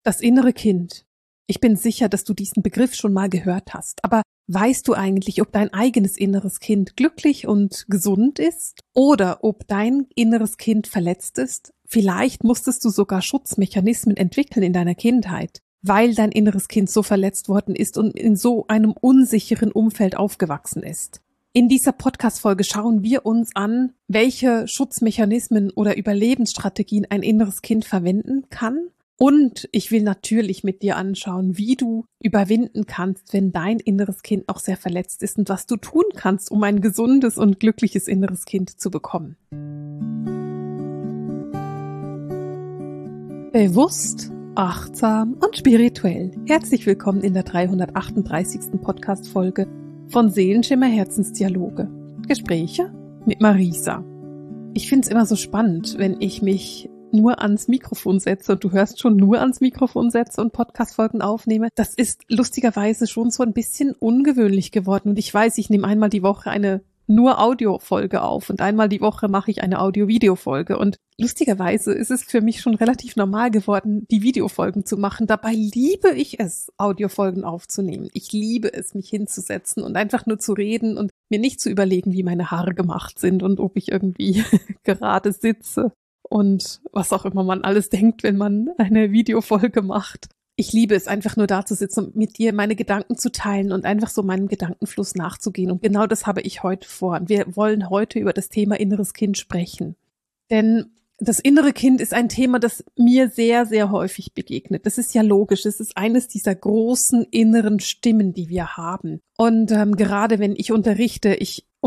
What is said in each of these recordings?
Das innere Kind. Ich bin sicher, dass du diesen Begriff schon mal gehört hast. Aber weißt du eigentlich, ob dein eigenes inneres Kind glücklich und gesund ist? Oder ob dein inneres Kind verletzt ist? Vielleicht musstest du sogar Schutzmechanismen entwickeln in deiner Kindheit, weil dein inneres Kind so verletzt worden ist und in so einem unsicheren Umfeld aufgewachsen ist. In dieser Podcast-Folge schauen wir uns an, welche Schutzmechanismen oder Überlebensstrategien ein inneres Kind verwenden kann. Und ich will natürlich mit dir anschauen, wie du überwinden kannst, wenn dein inneres Kind auch sehr verletzt ist und was du tun kannst, um ein gesundes und glückliches inneres Kind zu bekommen. Bewusst, achtsam und spirituell. Herzlich willkommen in der 338. Podcast-Folge von Seelenschimmer Herzensdialoge. Gespräche mit Marisa. Ich finde es immer so spannend, wenn ich mich nur ans Mikrofon setze und du hörst schon nur ans Mikrofon setze und Podcast-Folgen aufnehme. Das ist lustigerweise schon so ein bisschen ungewöhnlich geworden und ich weiß, ich nehme einmal die Woche eine nur Audio-Folge auf und einmal die Woche mache ich eine Audio-Video-Folge und lustigerweise ist es für mich schon relativ normal geworden, die Videofolgen zu machen. Dabei liebe ich es, Audiofolgen aufzunehmen. Ich liebe es, mich hinzusetzen und einfach nur zu reden und mir nicht zu überlegen, wie meine Haare gemacht sind und ob ich irgendwie gerade sitze. Und was auch immer man alles denkt, wenn man eine Videofolge macht. Ich liebe es, einfach nur da zu sitzen und mit dir meine Gedanken zu teilen und einfach so meinem Gedankenfluss nachzugehen. Und genau das habe ich heute vor. Wir wollen heute über das Thema inneres Kind sprechen. Denn das innere Kind ist ein Thema, das mir sehr, sehr häufig begegnet. Das ist ja logisch. Es ist eines dieser großen inneren Stimmen, die wir haben. Und gerade wenn ich unterrichte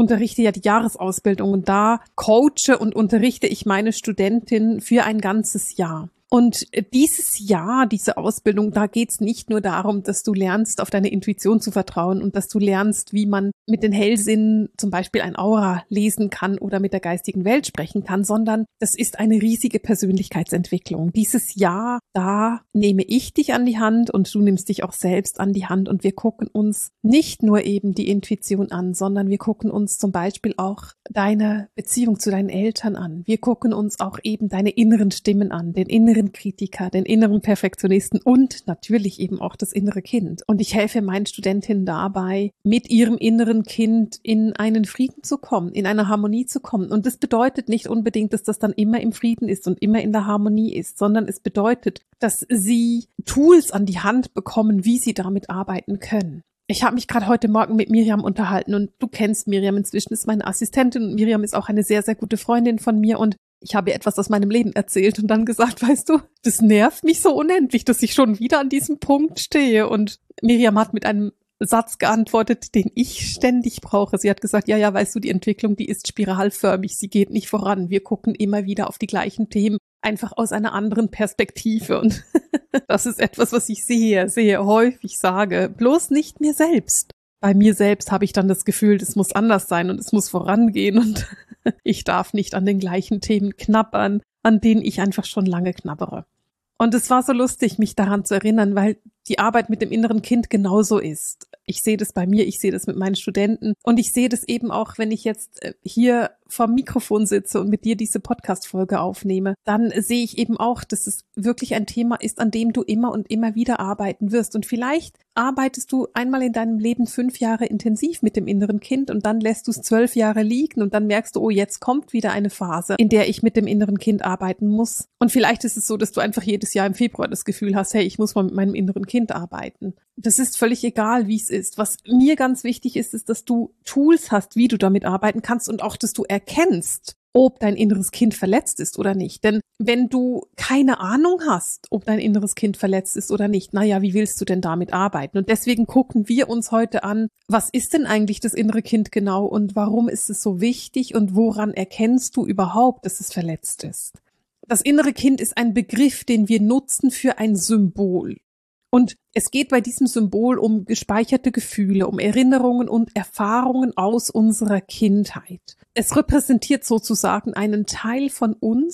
ja die Jahresausbildung und da coache und unterrichte ich meine Studentin für ein ganzes Jahr. Und dieses Jahr, diese Ausbildung, da geht's nicht nur darum, dass du lernst, auf deine Intuition zu vertrauen und dass du lernst, wie man mit den Hellsinnen zum Beispiel ein Aura lesen kann oder mit der geistigen Welt sprechen kann, sondern das ist eine riesige Persönlichkeitsentwicklung. Dieses Jahr, da nehme ich dich an die Hand und du nimmst dich auch selbst an die Hand und wir gucken uns nicht nur eben die Intuition an, sondern wir gucken uns zum Beispiel auch deine Beziehung zu deinen Eltern an. Wir gucken uns auch eben deine inneren Stimmen an, den inneren Kritiker, den inneren Perfektionisten und natürlich eben auch das innere Kind. Und ich helfe meinen Studentinnen dabei, mit ihrem inneren Kind in einen Frieden zu kommen, in eine Harmonie zu kommen. Und das bedeutet nicht unbedingt, dass das dann immer im Frieden ist und immer in der Harmonie ist, sondern es bedeutet, dass sie Tools an die Hand bekommen, wie sie damit arbeiten können. Ich habe mich gerade heute Morgen mit Miriam unterhalten und du kennst Miriam inzwischen, ist meine Assistentin und Miriam ist auch eine sehr, sehr gute Freundin von mir und ich habe ihr etwas aus meinem Leben erzählt und dann gesagt, weißt du, das nervt mich so unendlich, dass ich schon wieder an diesem Punkt stehe. Und Miriam hat mit einem Satz geantwortet, den ich ständig brauche. Sie hat gesagt, ja, weißt du, die Entwicklung, die ist spiralförmig, sie geht nicht voran. Wir gucken immer wieder auf die gleichen Themen, einfach aus einer anderen Perspektive. Und das ist etwas, was ich sehr häufig sage, bloß nicht mir selbst. Bei mir selbst habe ich dann das Gefühl, das muss anders sein und es muss vorangehen und ich darf nicht an den gleichen Themen knabbern, an denen ich einfach schon lange knabbere. Und es war so lustig, mich daran zu erinnern, weil die Arbeit mit dem inneren Kind genauso ist. Ich sehe das bei mir, ich sehe das mit meinen Studenten und ich sehe das eben auch, wenn ich jetzt hier vorm Mikrofon sitze und mit dir diese Podcast-Folge aufnehme, dann sehe ich eben auch, dass es wirklich ein Thema ist, an dem du immer und immer wieder arbeiten wirst. Und vielleicht arbeitest du einmal in deinem Leben 5 Jahre intensiv mit dem inneren Kind und dann lässt du es 12 Jahre liegen und dann merkst du, oh, jetzt kommt wieder eine Phase, in der ich mit dem inneren Kind arbeiten muss. Und vielleicht ist es so, dass du einfach jedes Jahr im Februar das Gefühl hast, hey, ich muss mal mit meinem inneren Kind arbeiten. Das ist völlig egal, wie es ist. Was mir ganz wichtig ist, ist, dass du Tools hast, wie du damit arbeiten kannst und auch, dass du erkennst, ob dein inneres Kind verletzt ist oder nicht. Denn wenn du keine Ahnung hast, ob dein inneres Kind verletzt ist oder nicht, naja, wie willst du denn damit arbeiten? Und deswegen gucken wir uns heute an, was ist denn eigentlich das innere Kind genau und warum ist es so wichtig und woran erkennst du überhaupt, dass es verletzt ist? Das innere Kind ist ein Begriff, den wir nutzen für ein Symbol. Und es geht bei diesem Symbol um gespeicherte Gefühle, um Erinnerungen und Erfahrungen aus unserer Kindheit. Es repräsentiert sozusagen einen Teil von uns,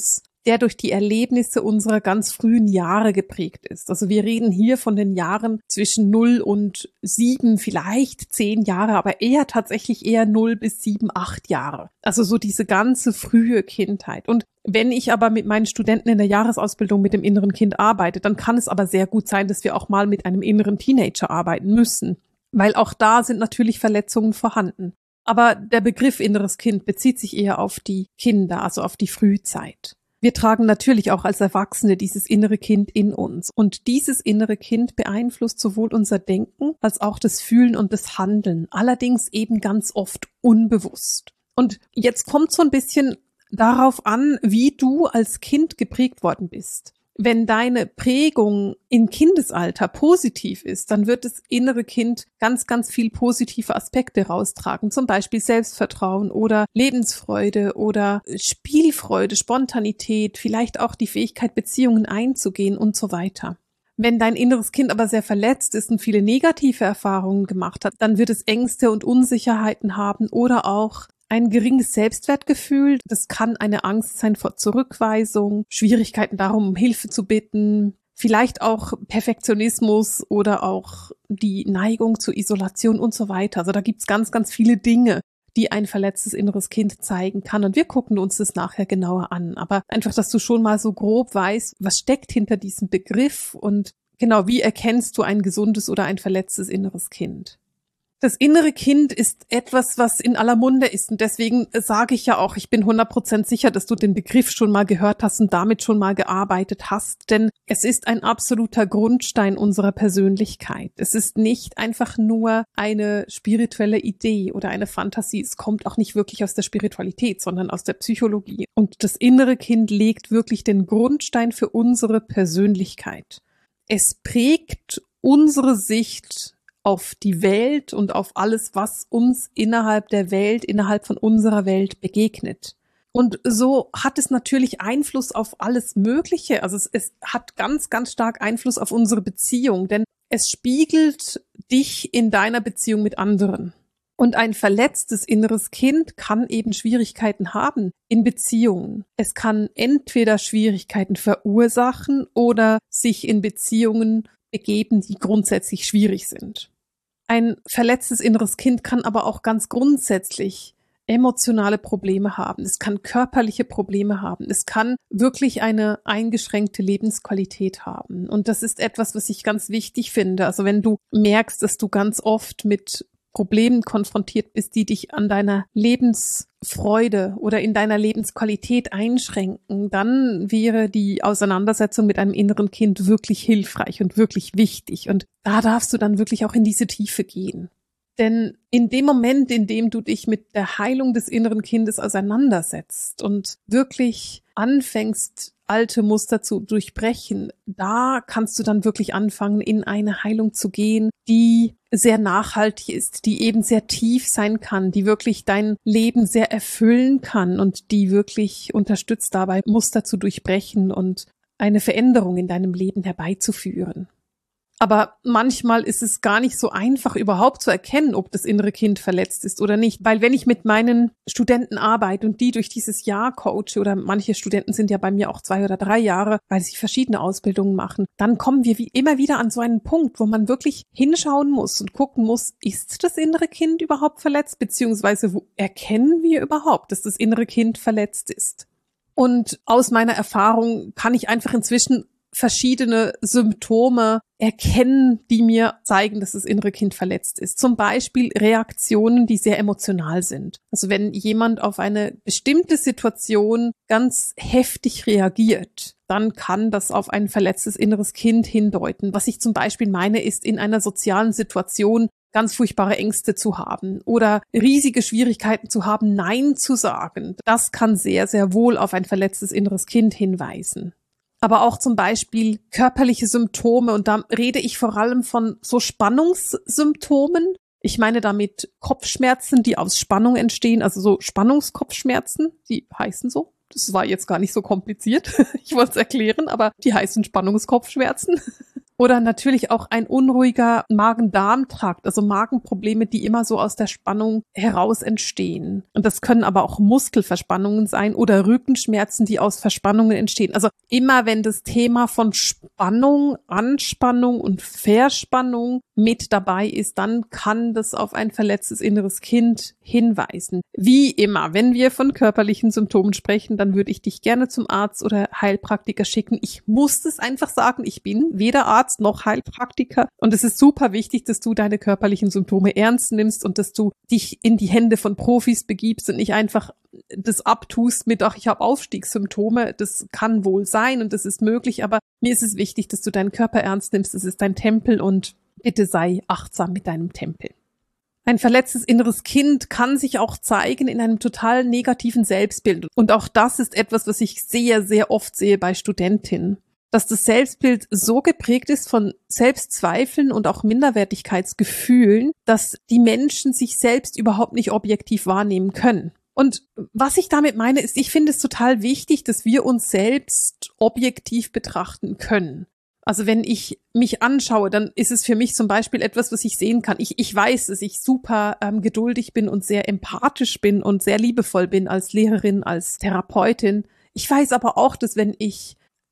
der durch die Erlebnisse unserer ganz frühen Jahre geprägt ist. Also wir reden hier von den Jahren zwischen 0 und 7, vielleicht 10 Jahre, aber tatsächlich eher 0 bis 7, 8 Jahre. Also so diese ganze frühe Kindheit. Und wenn ich aber mit meinen Studenten in der Jahresausbildung mit dem inneren Kind arbeite, dann kann es aber sehr gut sein, dass wir auch mal mit einem inneren Teenager arbeiten müssen, weil auch da sind natürlich Verletzungen vorhanden. Aber der Begriff inneres Kind bezieht sich eher auf die Kinder, also auf die Frühzeit. Wir tragen natürlich auch als Erwachsene dieses innere Kind in uns. Und dieses innere Kind beeinflusst sowohl unser Denken als auch das Fühlen und das Handeln. Allerdings eben ganz oft unbewusst. Und jetzt kommt so ein bisschen darauf an, wie du als Kind geprägt worden bist. Wenn deine Prägung im Kindesalter positiv ist, dann wird das innere Kind ganz, ganz viel positive Aspekte raustragen. Zum Beispiel Selbstvertrauen oder Lebensfreude oder Spielfreude, Spontanität, vielleicht auch die Fähigkeit, Beziehungen einzugehen und so weiter. Wenn dein inneres Kind aber sehr verletzt ist und viele negative Erfahrungen gemacht hat, dann wird es Ängste und Unsicherheiten haben oder auch ein geringes Selbstwertgefühl. Das kann eine Angst sein vor Zurückweisung, Schwierigkeiten darum, um Hilfe zu bitten, vielleicht auch Perfektionismus oder auch die Neigung zur Isolation und so weiter. Also da gibt's ganz, ganz viele Dinge, die ein verletztes inneres Kind zeigen kann. Und wir gucken uns das nachher genauer an. Aber einfach, dass du schon mal so grob weißt, was steckt hinter diesem Begriff und genau, wie erkennst du ein gesundes oder ein verletztes inneres Kind? Das innere Kind ist etwas, was in aller Munde ist. Und deswegen sage ich ja auch, ich bin 100% sicher, dass du den Begriff schon mal gehört hast und damit schon mal gearbeitet hast. Denn es ist ein absoluter Grundstein unserer Persönlichkeit. Es ist nicht einfach nur eine spirituelle Idee oder eine Fantasie. Es kommt auch nicht wirklich aus der Spiritualität, sondern aus der Psychologie. Und das innere Kind legt wirklich den Grundstein für unsere Persönlichkeit. Es prägt unsere Sicht auf die Welt und auf alles, was uns innerhalb der Welt, innerhalb von unserer Welt begegnet. Und so hat es natürlich Einfluss auf alles Mögliche. Also es hat ganz, ganz stark Einfluss auf unsere Beziehung, denn es spiegelt dich in deiner Beziehung mit anderen. Und ein verletztes inneres Kind kann eben Schwierigkeiten haben in Beziehungen. Es kann entweder Schwierigkeiten verursachen oder sich in Beziehungen begeben, die grundsätzlich schwierig sind. Ein verletztes inneres Kind kann aber auch ganz grundsätzlich emotionale Probleme haben. Es kann körperliche Probleme haben. Es kann wirklich eine eingeschränkte Lebensqualität haben. Und das ist etwas, was ich ganz wichtig finde. Also wenn du merkst, dass du ganz oft mit Problemen konfrontiert bist, die dich an deiner Lebensfreude oder in deiner Lebensqualität einschränken, dann wäre die Auseinandersetzung mit einem inneren Kind wirklich hilfreich und wirklich wichtig. Und da darfst du dann wirklich auch in diese Tiefe gehen. Denn in dem Moment, in dem du dich mit der Heilung des inneren Kindes auseinandersetzt und wirklich anfängst, alte Muster zu durchbrechen, da kannst du dann wirklich anfangen, in eine Heilung zu gehen, die sehr nachhaltig ist, die eben sehr tief sein kann, die wirklich dein Leben sehr erfüllen kann und die wirklich unterstützt dabei, Muster zu durchbrechen und eine Veränderung in deinem Leben herbeizuführen. Aber manchmal ist es gar nicht so einfach, überhaupt zu erkennen, ob das innere Kind verletzt ist oder nicht. Weil wenn ich mit meinen Studenten arbeite und die durch dieses Jahr coache, oder manche Studenten sind ja bei mir auch 2 oder 3 Jahre, weil sie verschiedene Ausbildungen machen, dann kommen wir immer wieder an so einen Punkt, wo man wirklich hinschauen muss und gucken muss, ist das innere Kind überhaupt verletzt? Beziehungsweise wo erkennen wir überhaupt, dass das innere Kind verletzt ist? Und aus meiner Erfahrung kann ich einfach inzwischen verschiedene Symptome erkennen, die mir zeigen, dass das innere Kind verletzt ist. Zum Beispiel Reaktionen, die sehr emotional sind. Also wenn jemand auf eine bestimmte Situation ganz heftig reagiert, dann kann das auf ein verletztes inneres Kind hindeuten. Was ich zum Beispiel meine, ist in einer sozialen Situation ganz furchtbare Ängste zu haben oder riesige Schwierigkeiten zu haben, Nein zu sagen. Das kann sehr, sehr wohl auf ein verletztes inneres Kind hinweisen. Aber auch zum Beispiel körperliche Symptome, und da rede ich vor allem von so Spannungssymptomen. Ich meine damit Kopfschmerzen, die aus Spannung entstehen, also so Spannungskopfschmerzen, die heißen so. Das war jetzt gar nicht so kompliziert, ich wollte es erklären, aber die heißen Spannungskopfschmerzen. Oder natürlich auch ein unruhiger Magen-Darm-Trakt, also Magenprobleme, die immer so aus der Spannung heraus entstehen. Und das können aber auch Muskelverspannungen sein oder Rückenschmerzen, die aus Verspannungen entstehen. Also immer wenn das Thema von Spannung, Anspannung und Verspannung mit dabei ist, dann kann das auf ein verletztes inneres Kind hinweisen. Wie immer, wenn wir von körperlichen Symptomen sprechen, dann würde ich dich gerne zum Arzt oder Heilpraktiker schicken. Ich muss es einfach sagen, ich bin weder Arzt noch Heilpraktiker und es ist super wichtig, dass du deine körperlichen Symptome ernst nimmst und dass du dich in die Hände von Profis begibst und nicht einfach das abtust mit, ach, ich habe Aufstiegssymptome. Das kann wohl sein und das ist möglich, aber mir ist es wichtig, dass du deinen Körper ernst nimmst. Es ist dein Tempel und bitte sei achtsam mit deinem Tempel. Ein verletztes inneres Kind kann sich auch zeigen in einem total negativen Selbstbild. Und auch das ist etwas, was ich sehr, sehr oft sehe bei Studentinnen. Dass das Selbstbild so geprägt ist von Selbstzweifeln und auch Minderwertigkeitsgefühlen, dass die Menschen sich selbst überhaupt nicht objektiv wahrnehmen können. Und was ich damit meine, ist, ich finde es total wichtig, dass wir uns selbst objektiv betrachten können. Also wenn ich mich anschaue, dann ist es für mich zum Beispiel etwas, was ich sehen kann. Ich weiß, dass ich super geduldig bin und sehr empathisch bin und sehr liebevoll bin als Lehrerin, als Therapeutin. Ich weiß aber auch, dass wenn ich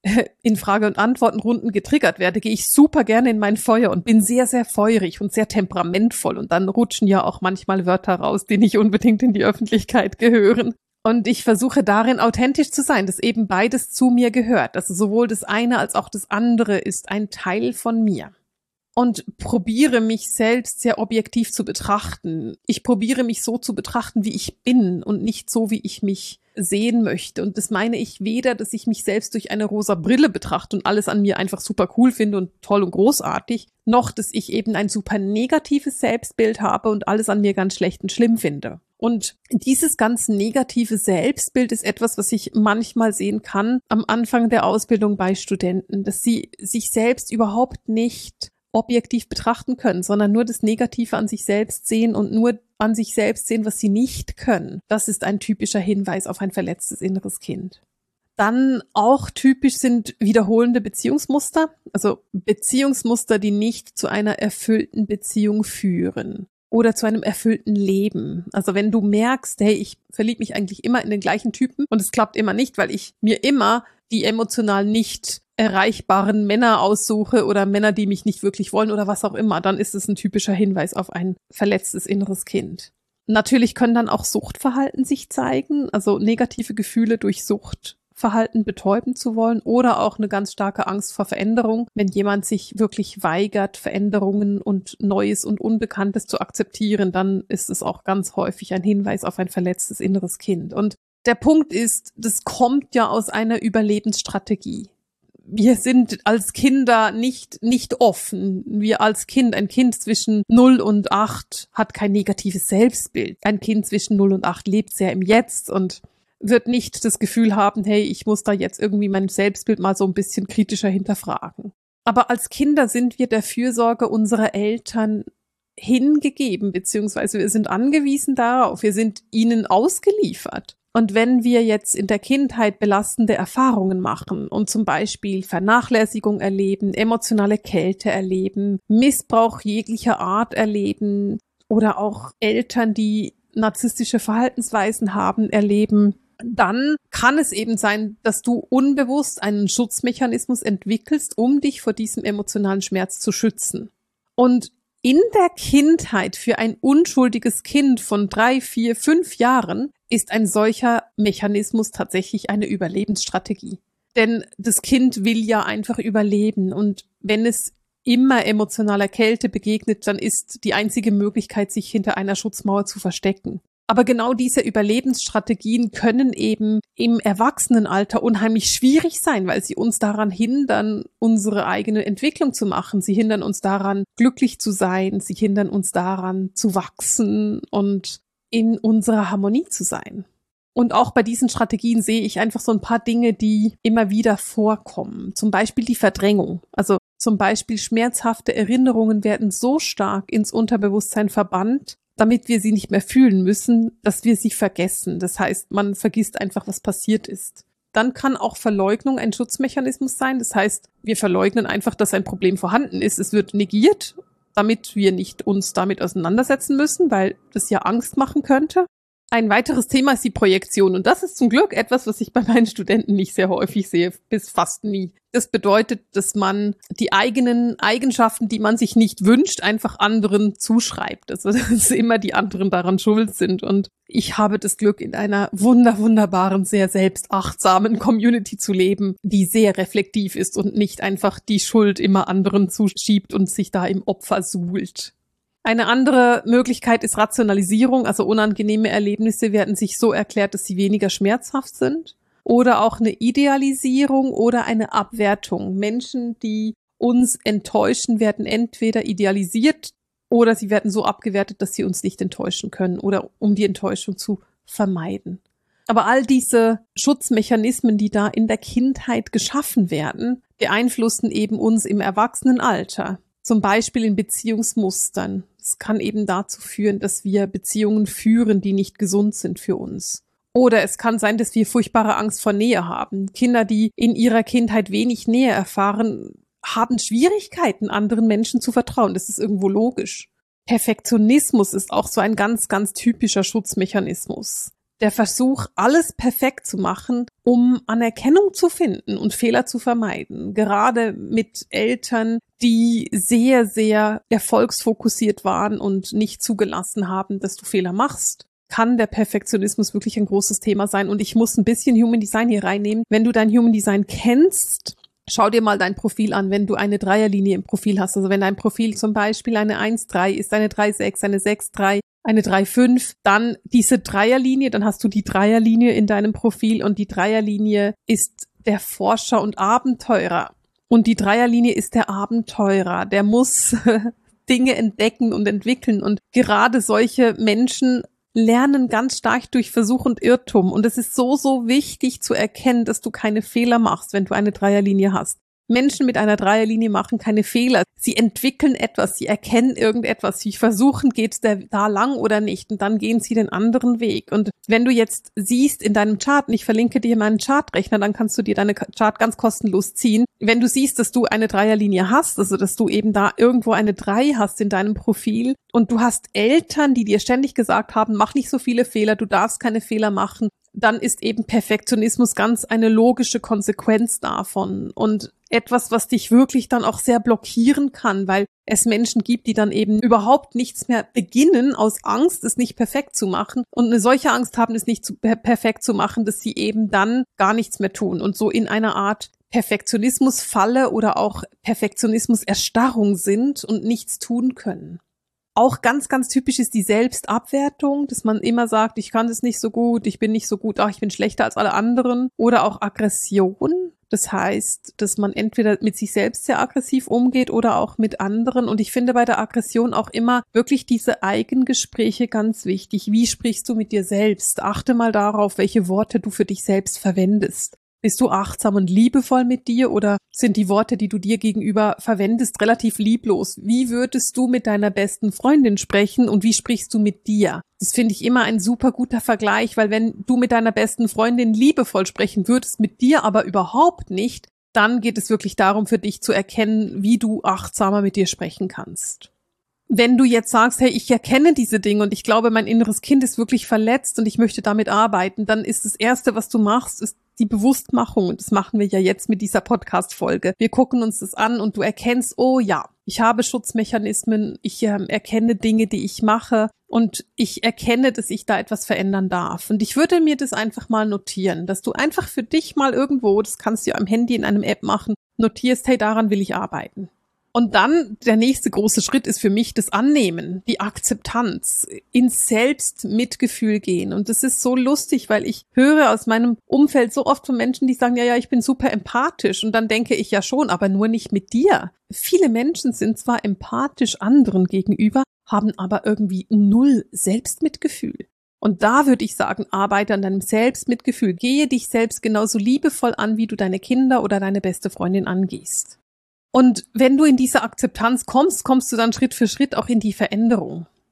in Frage- und Antwortenrunden getriggert werde, gehe ich super gerne in mein Feuer und bin sehr, sehr feurig und sehr temperamentvoll. Und dann rutschen ja auch manchmal Wörter raus, die nicht unbedingt in die Öffentlichkeit gehören. Und ich versuche darin authentisch zu sein, dass eben beides zu mir gehört. Also sowohl das eine als auch das andere ist ein Teil von mir. Und probiere mich selbst sehr objektiv zu betrachten. Ich probiere mich so zu betrachten, wie ich bin und nicht so, wie ich mich sehen möchte. Und das meine ich weder, dass ich mich selbst durch eine rosa Brille betrachte und alles an mir einfach super cool finde und toll und großartig, noch, dass ich eben ein super negatives Selbstbild habe und alles an mir ganz schlecht und schlimm finde. Und dieses ganz negative Selbstbild ist etwas, was ich manchmal sehen kann am Anfang der Ausbildung bei Studenten, dass sie sich selbst überhaupt nicht objektiv betrachten können, sondern nur das Negative an sich selbst sehen und nur an sich selbst sehen, was sie nicht können. Das ist ein typischer Hinweis auf ein verletztes inneres Kind. Dann auch typisch sind wiederholende Beziehungsmuster, also Beziehungsmuster, die nicht zu einer erfüllten Beziehung führen oder zu einem erfüllten Leben. Also wenn du merkst, hey, ich verliebe mich eigentlich immer in den gleichen Typen und es klappt immer nicht, weil ich mir immer die emotional nicht erreichbaren Männer aussuche oder Männer, die mich nicht wirklich wollen oder was auch immer, dann ist es ein typischer Hinweis auf ein verletztes inneres Kind. Natürlich können dann auch Suchtverhalten sich zeigen, also negative Gefühle durch Suchtverhalten betäuben zu wollen oder auch eine ganz starke Angst vor Veränderung, wenn jemand sich wirklich weigert, Veränderungen und Neues und Unbekanntes zu akzeptieren, dann ist es auch ganz häufig ein Hinweis auf ein verletztes inneres Kind. Und der Punkt ist, das kommt ja aus einer Überlebensstrategie. Wir sind als Kinder nicht offen. Wir als ein Kind zwischen 0 und 8 hat kein negatives Selbstbild. Ein Kind zwischen 0 und 8 lebt sehr im Jetzt und wird nicht das Gefühl haben, hey, ich muss da jetzt irgendwie mein Selbstbild mal so ein bisschen kritischer hinterfragen. Aber als Kinder sind wir der Fürsorge unserer Eltern hingegeben, beziehungsweise wir sind angewiesen darauf, wir sind ihnen ausgeliefert. Und wenn wir jetzt in der Kindheit belastende Erfahrungen machen und zum Beispiel Vernachlässigung erleben, emotionale Kälte erleben, Missbrauch jeglicher Art erleben oder auch Eltern, die narzisstische Verhaltensweisen haben, erleben, dann kann es eben sein, dass du unbewusst einen Schutzmechanismus entwickelst, um dich vor diesem emotionalen Schmerz zu schützen. Und in der Kindheit für ein unschuldiges Kind von 3, 4, 5 Jahren ist ein solcher Mechanismus tatsächlich eine Überlebensstrategie. Denn das Kind will ja einfach überleben und wenn es immer emotionaler Kälte begegnet, dann ist die einzige Möglichkeit, sich hinter einer Schutzmauer zu verstecken. Aber genau diese Überlebensstrategien können eben im Erwachsenenalter unheimlich schwierig sein, weil sie uns daran hindern, unsere eigene Entwicklung zu machen. Sie hindern uns daran, glücklich zu sein. Sie hindern uns daran, zu wachsen und in unserer Harmonie zu sein. Und auch bei diesen Strategien sehe ich einfach so ein paar Dinge, die immer wieder vorkommen. Zum Beispiel die Verdrängung. Also zum Beispiel schmerzhafte Erinnerungen werden so stark ins Unterbewusstsein verbannt, damit wir sie nicht mehr fühlen müssen, dass wir sie vergessen. Das heißt, man vergisst einfach, was passiert ist. dann kann auch Verleugnung ein Schutzmechanismus sein. Das heißt, wir verleugnen einfach, dass ein Problem vorhanden ist. Es wird negiert, damit wir nicht uns damit auseinandersetzen müssen, weil das ja Angst machen könnte. Ein weiteres Thema ist die Projektion und das ist zum Glück etwas, was ich bei meinen Studenten nicht sehr häufig sehe, bis fast nie. Das bedeutet, dass man die eigenen Eigenschaften, die man sich nicht wünscht, einfach anderen zuschreibt. Also dass immer die anderen daran schuld sind und ich habe das Glück, in einer wunderbaren, sehr selbstachtsamen Community zu leben, die sehr reflektiv ist und nicht einfach die Schuld immer anderen zuschiebt und sich da im Opfer suhlt. Eine andere Möglichkeit ist Rationalisierung, also unangenehme Erlebnisse werden sich so erklärt, dass sie weniger schmerzhaft sind. Oder auch eine Idealisierung oder eine Abwertung. Menschen, die uns enttäuschen, werden entweder idealisiert oder sie werden so abgewertet, dass sie uns nicht enttäuschen können oder um die Enttäuschung zu vermeiden. Aber all diese Schutzmechanismen, die da in der Kindheit geschaffen werden, beeinflussen eben uns im Erwachsenenalter. Zum Beispiel in Beziehungsmustern. Es kann eben dazu führen, dass wir Beziehungen führen, die nicht gesund sind für uns. Oder es kann sein, dass wir furchtbare Angst vor Nähe haben. Kinder, die in ihrer Kindheit wenig Nähe erfahren, haben Schwierigkeiten, anderen Menschen zu vertrauen. Das ist irgendwo logisch. Perfektionismus ist auch so ein ganz typischer Schutzmechanismus. Der Versuch, alles perfekt zu machen, um Anerkennung zu finden und Fehler zu vermeiden. Gerade mit Eltern, die sehr erfolgsfokussiert waren und nicht zugelassen haben, dass du Fehler machst, kann der Perfektionismus wirklich ein großes Thema sein. Und ich muss ein bisschen Human Design hier reinnehmen. Wenn du dein Human Design kennst, schau dir mal dein Profil an, wenn du eine Dreierlinie im Profil hast. Also wenn dein Profil zum Beispiel eine 1-3 ist, eine 3-6, eine 6-3, eine 3-5, dann diese Dreierlinie, dann hast du die Dreierlinie in deinem Profil und die Dreierlinie ist der Forscher und Abenteurer. Und die Dreierlinie ist der Abenteurer, der muss Dinge entdecken und entwickeln. Und gerade solche Menschen lernen ganz stark durch Versuch und Irrtum. Und es ist so wichtig zu erkennen, dass du keine Fehler machst, wenn du eine Dreierlinie hast. Menschen mit einer Dreierlinie machen keine Fehler. Sie entwickeln etwas, sie erkennen irgendetwas, sie versuchen, geht's da lang oder nicht, und dann gehen sie den anderen Weg. Und wenn du jetzt siehst in deinem Chart, und ich verlinke dir meinen Chartrechner, dann kannst du dir deine Chart ganz kostenlos ziehen. Wenn du siehst, dass du eine Dreierlinie hast, also dass du eben da irgendwo eine 3 hast in deinem Profil und du hast Eltern, die dir ständig gesagt haben, mach nicht so viele Fehler, du darfst keine Fehler machen, dann ist eben Perfektionismus ganz eine logische Konsequenz davon und etwas, was dich wirklich dann auch sehr blockieren kann, weil es Menschen gibt, die dann eben überhaupt nichts mehr beginnen aus Angst, es nicht perfekt zu machen und eine solche Angst haben, es nicht perfekt zu machen, dass sie eben dann gar nichts mehr tun und so in einer Art Perfektionismusfalle oder auch Perfektionismuserstarrung sind und nichts tun können. Auch ganz typisch ist die Selbstabwertung, dass man immer sagt, ich kann das nicht so gut, ich bin nicht so gut, ich bin schlechter als alle anderen. Oder auch Aggression. Das heißt, dass man entweder mit sich selbst sehr aggressiv umgeht oder auch mit anderen. Und ich finde bei der Aggression auch immer wirklich diese Eigengespräche ganz wichtig. Wie sprichst du mit dir selbst? Achte mal darauf, welche Worte du für dich selbst verwendest. Bist du achtsam und liebevoll mit dir oder sind die Worte, die du dir gegenüber verwendest, relativ lieblos? Wie würdest du mit deiner besten Freundin sprechen und wie sprichst du mit dir? Das finde ich immer ein super guter Vergleich, weil wenn du mit deiner besten Freundin liebevoll sprechen würdest, mit dir aber überhaupt nicht, dann geht es wirklich darum, für dich zu erkennen, wie du achtsamer mit dir sprechen kannst. Wenn du jetzt sagst, hey, ich erkenne diese Dinge und ich glaube, mein inneres Kind ist wirklich verletzt und ich möchte damit arbeiten, dann ist das Erste, was du machst, ist die Bewusstmachung. Und das machen wir ja jetzt mit dieser Podcast-Folge. Wir gucken uns das an und du erkennst, oh ja, ich habe Schutzmechanismen, ich erkenne Dinge, die ich mache und ich erkenne, dass ich da etwas verändern darf. Und ich würde mir das einfach mal notieren, dass du einfach für dich mal irgendwo, das kannst du ja am Handy in einem App machen, notierst, hey, daran will ich arbeiten. Und dann der nächste große Schritt ist für mich das Annehmen, die Akzeptanz, ins Selbstmitgefühl gehen. Und das ist so lustig, weil ich höre aus meinem Umfeld so oft von Menschen, die sagen, ja, ich bin super empathisch. Und dann denke ich ja schon, aber nur nicht mit dir. Viele Menschen sind zwar empathisch anderen gegenüber, haben aber irgendwie 0 Selbstmitgefühl. Und da würde ich sagen, arbeite an deinem Selbstmitgefühl. Gehe dich selbst genauso liebevoll an, wie du deine Kinder oder deine beste Freundin angehst. Und wenn du in diese Akzeptanz kommst, kommst du dann Schritt für Schritt auch in die Veränderung.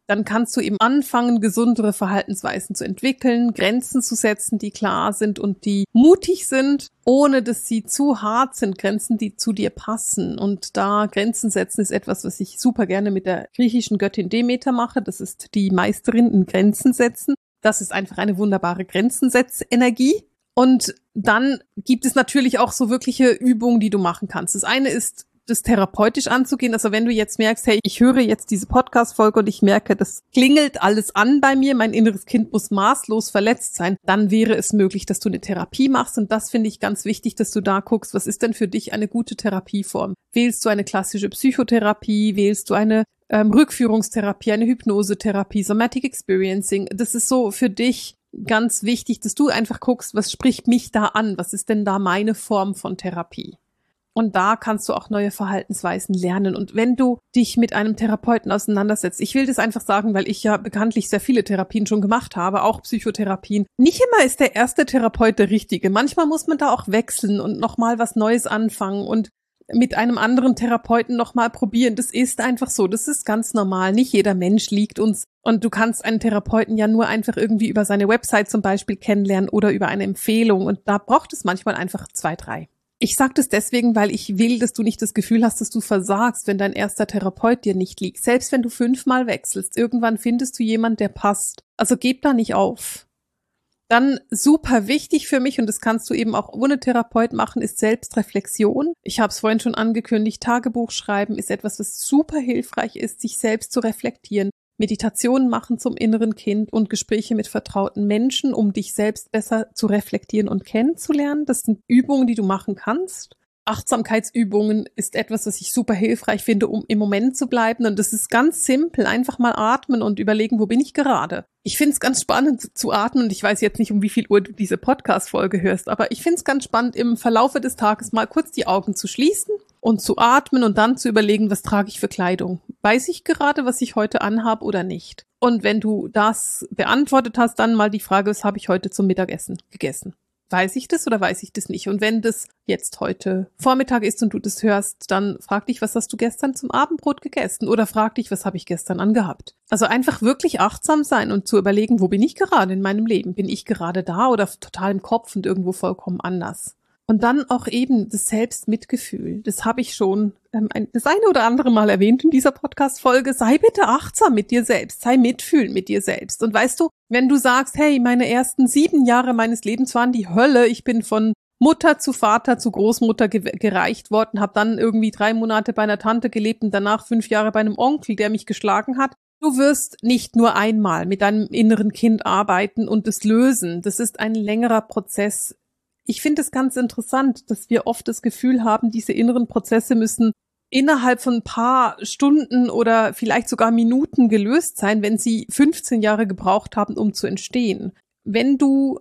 dann kannst du eben anfangen, gesundere Verhaltensweisen zu entwickeln, Grenzen zu setzen, die klar sind und die mutig sind, ohne dass sie zu hart sind, Grenzen, die zu dir passen. Und da Grenzen setzen ist etwas, was ich super gerne mit der griechischen Göttin Demeter mache. Das ist die Meisterin in Grenzen setzen. Das ist einfach eine wunderbare Grenzensetzenergie. Und dann gibt es natürlich auch so wirkliche Übungen, die du machen kannst. Das eine ist, das therapeutisch anzugehen. Also wenn du jetzt merkst, hey, ich höre jetzt diese Podcast-Folge und ich merke, das klingelt alles an bei mir, mein inneres Kind muss maßlos verletzt sein, dann wäre es möglich, dass du eine Therapie machst. Und das finde ich ganz wichtig, dass du da guckst, was ist denn für dich eine gute Therapieform? Wählst du eine klassische Psychotherapie? Wählst du eine Rückführungstherapie, eine Hypnosetherapie, Somatic Experiencing? Das ist so für dich ganz wichtig, dass du einfach guckst, was spricht mich da an? Was ist denn da meine Form von Therapie? Und da kannst du auch neue Verhaltensweisen lernen. Und wenn du dich mit einem Therapeuten auseinandersetzt, ich will das einfach sagen, weil ich ja bekanntlich sehr viele Therapien schon gemacht habe, auch Psychotherapien. Nicht immer ist der erste Therapeut der richtige. Manchmal muss man da auch wechseln und nochmal was Neues anfangen und mit einem anderen Therapeuten nochmal probieren. Das ist einfach so. Das ist ganz normal. Nicht jeder Mensch liegt uns. Und du kannst einen Therapeuten ja nur einfach irgendwie über seine Website zum Beispiel kennenlernen oder über eine Empfehlung. Und da braucht es manchmal einfach 2, 3. Ich sage das deswegen, weil ich will, dass du nicht das Gefühl hast, dass du versagst, wenn dein erster Therapeut dir nicht liegt. Selbst wenn du 5-mal wechselst, irgendwann findest du jemanden, der passt. Also gib da nicht auf. Dann super wichtig für mich, und das kannst du eben auch ohne Therapeut machen, ist Selbstreflexion. Ich habe es vorhin schon angekündigt, Tagebuch schreiben ist etwas, was super hilfreich ist, sich selbst zu reflektieren. Meditationen machen zum inneren Kind und Gespräche mit vertrauten Menschen, um dich selbst besser zu reflektieren und kennenzulernen. Das sind Übungen, die du machen kannst. Achtsamkeitsübungen ist etwas, was ich super hilfreich finde, um im Moment zu bleiben. Und das ist ganz simpel. Einfach mal atmen und überlegen, wo bin ich gerade? Ich finde es ganz spannend zu atmen. Und ich weiß jetzt nicht, um wie viel Uhr du diese Podcast-Folge hörst, aber ich finde es ganz spannend, im Verlaufe des Tages mal kurz die Augen zu schließen und zu atmen und dann zu überlegen, was trage ich für Kleidung? Weiß ich gerade, was ich heute anhabe oder nicht? Und wenn du das beantwortet hast, dann mal die Frage, was habe ich heute zum Mittagessen gegessen? Weiß ich das oder weiß ich das nicht? Und wenn das jetzt heute Vormittag ist und du das hörst, dann frag dich, was hast du gestern zum Abendbrot gegessen? Oder frag dich, was habe ich gestern angehabt? Also einfach wirklich achtsam sein und zu überlegen, wo bin ich gerade in meinem Leben? Bin ich gerade da oder total im Kopf und irgendwo vollkommen anders? Und dann auch eben das Selbstmitgefühl. Das habe ich schon das eine oder andere Mal erwähnt in dieser Podcast-Folge. Sei bitte achtsam mit dir selbst. Sei mitfühlend mit dir selbst. Und weißt du, wenn du sagst, hey, meine ersten 7 Jahre meines Lebens waren die Hölle. Ich bin von Mutter zu Vater zu Großmutter gereicht worden, habe dann irgendwie 3 Monate bei einer Tante gelebt und danach 5 Jahre bei einem Onkel, der mich geschlagen hat. Du wirst nicht nur einmal mit deinem inneren Kind arbeiten und es lösen. Das ist ein längerer Prozess. Ich finde es ganz interessant, dass wir oft das Gefühl haben, diese inneren Prozesse müssen innerhalb von ein paar Stunden oder vielleicht sogar Minuten gelöst sein, wenn sie 15 Jahre gebraucht haben, um zu entstehen. Wenn du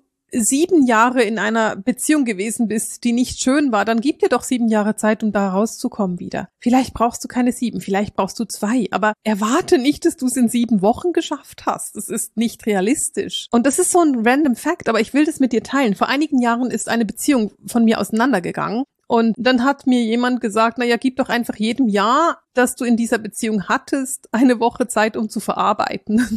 7 Jahre in einer Beziehung gewesen bist, die nicht schön war, dann gib dir doch 7 Jahre Zeit, um da rauszukommen wieder. Vielleicht brauchst du keine 7, vielleicht brauchst du 2, aber erwarte nicht, dass du es in 7 Wochen geschafft hast. Das ist nicht realistisch. Und das ist so ein random Fact, aber ich will das mit dir teilen. Vor einigen Jahren ist eine Beziehung von mir auseinandergegangen. Und dann hat mir jemand gesagt, naja, gib doch einfach jedem Jahr, das du in dieser Beziehung hattest, eine Woche Zeit, um zu verarbeiten.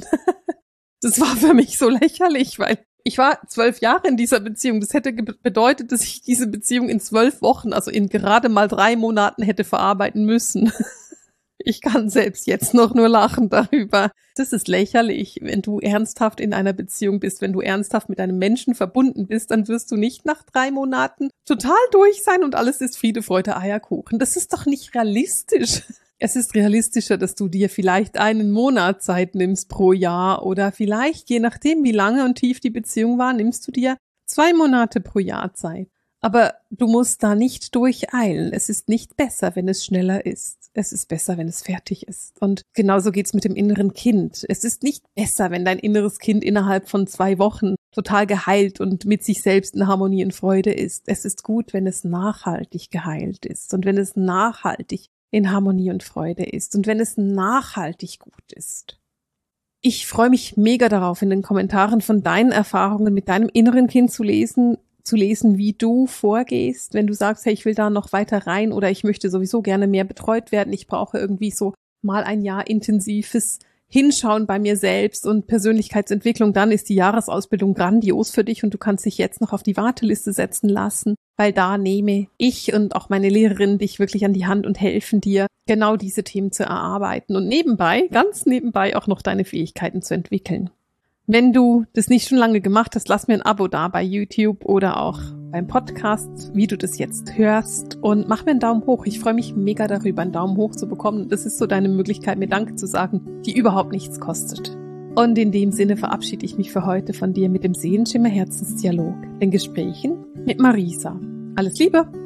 Das war für mich so lächerlich, weil ich war 12 Jahre in dieser Beziehung. Das hätte bedeutet, dass ich diese Beziehung in 12 Wochen, also in gerade mal 3 Monaten hätte verarbeiten müssen. Ich kann selbst jetzt noch nur lachen darüber. Das ist lächerlich. Wenn du ernsthaft in einer Beziehung bist, wenn du ernsthaft mit einem Menschen verbunden bist, dann wirst du nicht nach 3 Monaten total durch sein und alles ist Friede, Freude, Eierkuchen. Das ist doch nicht realistisch. Es ist realistischer, dass du dir vielleicht 1 Monat Zeit nimmst pro Jahr oder vielleicht, je nachdem, wie lange und tief die Beziehung war, nimmst du dir 2 Monate pro Jahr Zeit. Aber du musst da nicht durcheilen. Es ist nicht besser, wenn es schneller ist. Es ist besser, wenn es fertig ist. Und genauso geht's mit dem inneren Kind. Es ist nicht besser, wenn dein inneres Kind innerhalb von 2 Wochen total geheilt und mit sich selbst in Harmonie und Freude ist. Es ist gut, wenn es nachhaltig geheilt ist und wenn es nachhaltig in Harmonie und Freude ist und wenn es nachhaltig gut ist. Ich freue mich mega darauf, in den Kommentaren von deinen Erfahrungen mit deinem inneren Kind zu lesen, wie du vorgehst, wenn du sagst, hey, ich will da noch weiter rein oder ich möchte sowieso gerne mehr betreut werden, ich brauche irgendwie so mal ein Jahr intensives hinschauen bei mir selbst und Persönlichkeitsentwicklung, dann ist die Jahresausbildung grandios für dich und du kannst dich jetzt noch auf die Warteliste setzen lassen, weil da nehme ich und auch meine Lehrerin dich wirklich an die Hand und helfen dir, genau diese Themen zu erarbeiten und nebenbei, ganz nebenbei auch noch deine Fähigkeiten zu entwickeln. Wenn du das nicht schon lange gemacht hast, lass mir ein Abo da bei YouTube oder auch beim Podcast, wie du das jetzt hörst, und mach mir einen Daumen hoch. Ich freue mich mega darüber, einen Daumen hoch zu bekommen. Das ist so deine Möglichkeit, mir Danke zu sagen, die überhaupt nichts kostet. Und in dem Sinne verabschiede ich mich für heute von dir mit dem Seelenschimmer Herzensdialog, den Gesprächen mit Marisa. Alles Liebe!